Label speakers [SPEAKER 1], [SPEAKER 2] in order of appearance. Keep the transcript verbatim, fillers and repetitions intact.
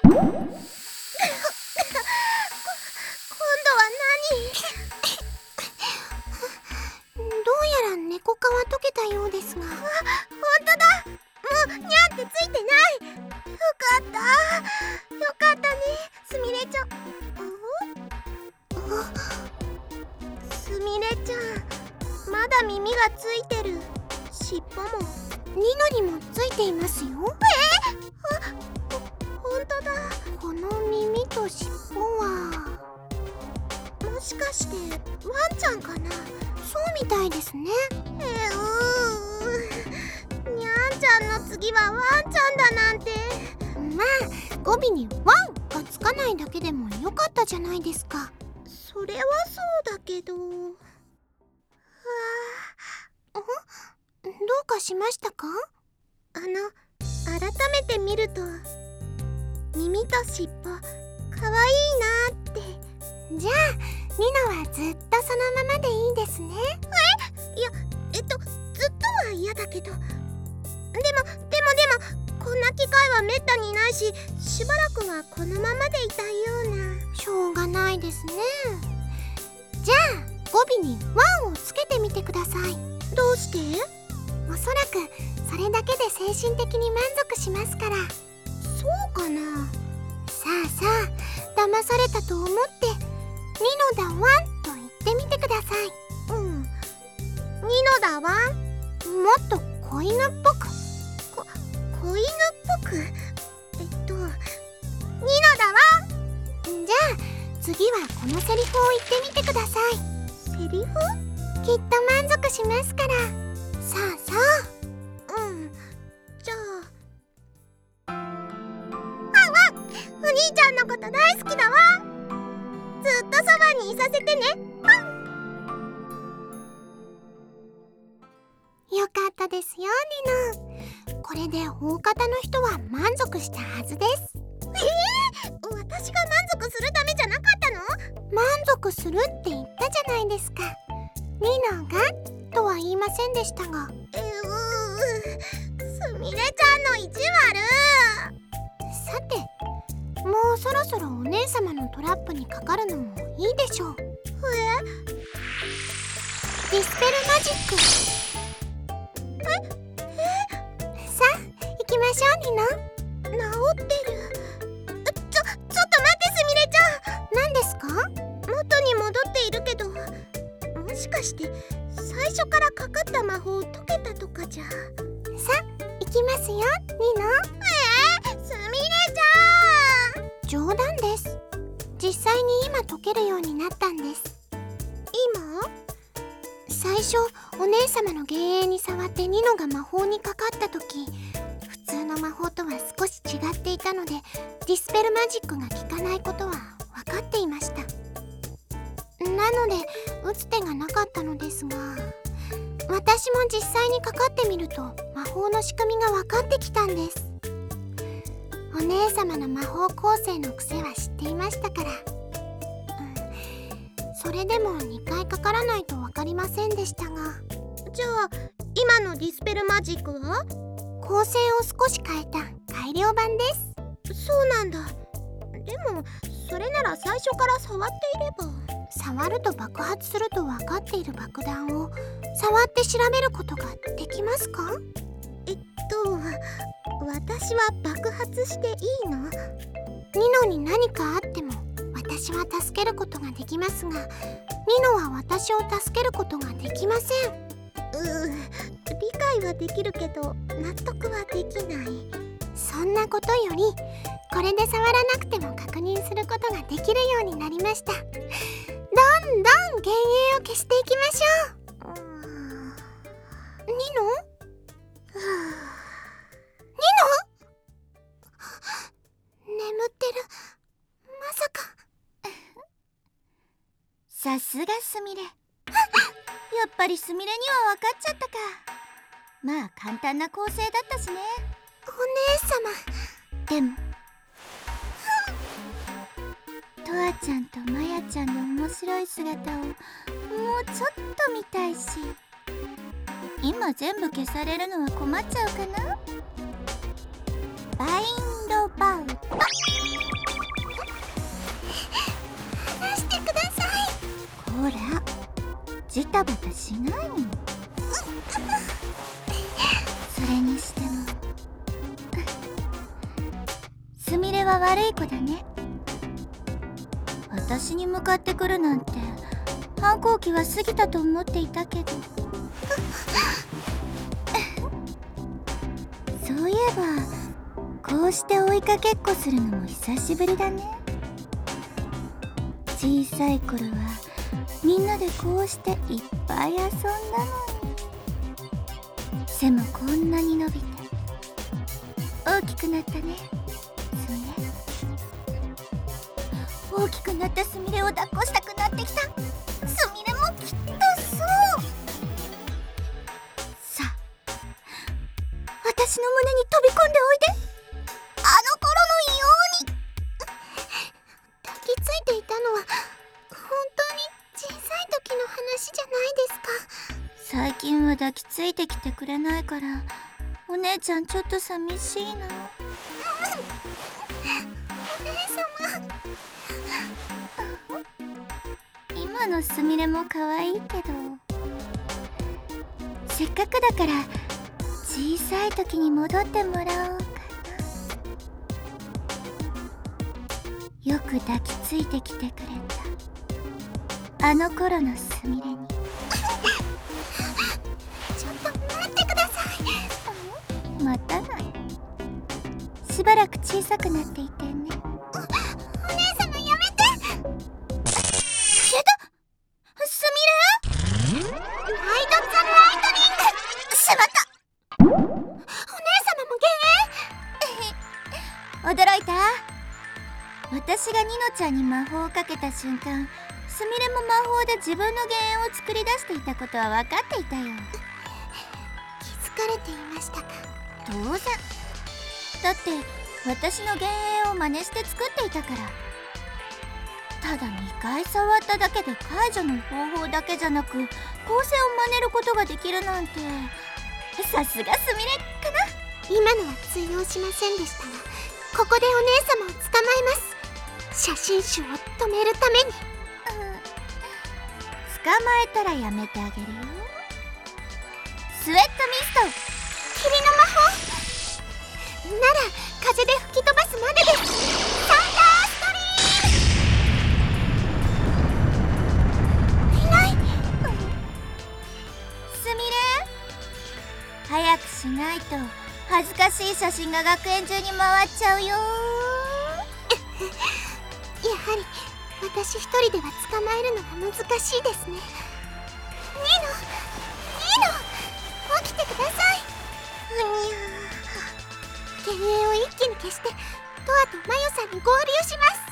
[SPEAKER 1] どうやら猫皮溶けたようですが。あ、ほんとだ。もうにゃんってついてない。よかったよかったね、すみれちゃん。すみれちゃん、まだ耳がついてる。尻尾もニノにもついていますよ。えあ、ほ、ほんとだ。この耳と尻尾はもしかしてワンちゃんかな。そうみたいですね。えー、うーにゃんちゃんの次はワンちゃんだなんて。まあ語尾にワンがつかないだけでもよかったじゃないですか。それはそうだけど。はあ、ん？どうかしましたか？あの、改めて見ると耳と尻尾かわいいなって。じゃあニノはずっとそのままでいいですね。え？いや、えっとずっとは嫌だけど。でもでもでもこんな機会はめったにないし、しばらくはこのままでいたいような。しょうがないですね。じゃあ語尾にワンをつけてみてください。どうして？おそらくそれだけで精神的に満足しますから。そうかな。さあさあ、騙されたと思ってニノだワンと言ってみてください。うん。ニノだワン。もっと子犬っぽく。こ、子犬っぽく。えっと、ニノだワン。じゃあ次はこのセリフを言ってみてください。セリフ？きっと満足しますから。さあさあ。うん。じゃあ。ワンワン、お兄ちゃんのこと大好きだわ。ずっとそばにいさせてね。よかったですよ、ニノ。これで大方の人は満足したはずです。えー、私が満足するためじゃなかったの？満足するって言ったじゃないですか。ニノがとは言いませんでしたが。えうー、すみれちゃんの意地悪。さて、もうそろそろお姉様のトラップにかかるのもいいでしょう。え？ディスペルマジック。え？え？さあ、行きましょう、ニノ。治ってる。ちょ、ちょっと待って、すみれちゃん。何ですか？元に戻っているけど、もしかして最初からかかった魔法解けたとかじゃ。さあ、行きますよ、ニノ。えー、すみれちゃん。冗談です。実際に今解けるようになったんです。今？最初お姉様の幻影に触ってニノが魔法にかかった時、普通の魔法とは少し違っていたので、ディスペルマジックが効かないことは分かっていました。なので打つ手がなかったのですが、私も実際にかかってみると魔法の仕組みが分かってきたんです。お姉様の魔法構成の癖は知っていましたから、うん、それでもにかいかからないと分かりませんでしたが。じゃあ今のディスペルマジックは？構成を少し変えた改良版です。そうなんだ。でもそれなら最初から触っていれば。触ると爆発すると分かっている爆弾を触って調べることができますか？えっと私は爆発していいの？ニノに何かあっても私は助けることができますが、ニノは私を助けることができません。うー、理解はできるけど納得はできない。そんなことより、これで触らなくても確認することができるようになりました。どんどん幻影を消していきましょう。ニノ？ニノ？眠ってる。まさか。
[SPEAKER 2] さすがすみれ。やっぱりすみれには分かっちゃったか。まあ簡単な構成だったしね。
[SPEAKER 1] お姉様。
[SPEAKER 2] でもとわちゃんとまやちゃんの面白い姿をもうちょっと見たいし、今全部消されるのは困っちゃうかな。バインドバウト。 タバタしないの。それにしてもすみれは悪い子だね。私に向かってくるなんて反抗期は過ぎたと思っていたけどそういえばこうして追いかけっこするのも久しぶりだね。小さい頃はみんなでこうしていっぱい遊んだのに。背もこんなに伸びて大きくなったね、すみれ。大きくなったすみれを抱っこしたくなってきた。すみれもきっとそう。さあ、私の胸に飛び込んでおいで。あの頃のように。
[SPEAKER 1] 抱きついていたのは本当に小さい時の話じゃないですか。
[SPEAKER 2] 最近は抱きついてきてくれないからお姉ちゃんちょっと寂しいな。
[SPEAKER 1] お姉様。
[SPEAKER 2] 今のすみれも可愛いけど、せっかくだから小さい時に戻ってもらおうかな。よく抱きついてきてくれたあの頃のすみれに。
[SPEAKER 1] ちょっと待ってください。
[SPEAKER 2] 待たない。しばらく小さくなっていてね。
[SPEAKER 1] お姉様やめて。
[SPEAKER 2] 消えた。すみれ。
[SPEAKER 1] ライド・ザ・ライトニング。
[SPEAKER 2] しまった。
[SPEAKER 1] お姉様も
[SPEAKER 2] 驚いた。私がニノちゃんに魔法をかけた瞬間、すみれも魔法で自分の幻影を作り出していたことは分かっていたよ。
[SPEAKER 1] 気づかれていましたか。
[SPEAKER 2] 当然だって私の幻影を真似して作っていたから。ただにかい触っただけで解除の方法だけじゃなく構成を真似ることができるなんて、さすがすみれかな。
[SPEAKER 1] 今のは通用しませんでしたが、ここでお姉様を捕まえます。写真集を止めるために。
[SPEAKER 2] うん、捕まえたらやめてあげるよ。スウェットミスト。
[SPEAKER 1] 霧の魔法なら風で吹き飛ばすまでです。サンダーストリーム。いない。
[SPEAKER 2] すみれ、早くしないと恥ずかしい写真が学園中に回っちゃうよ。
[SPEAKER 1] やはり私一人では捕まえるのが難しいですね。ニノ、ニノ、起きてください。うにゃー。幻影を一気に消してトアとマヨさんに合流します。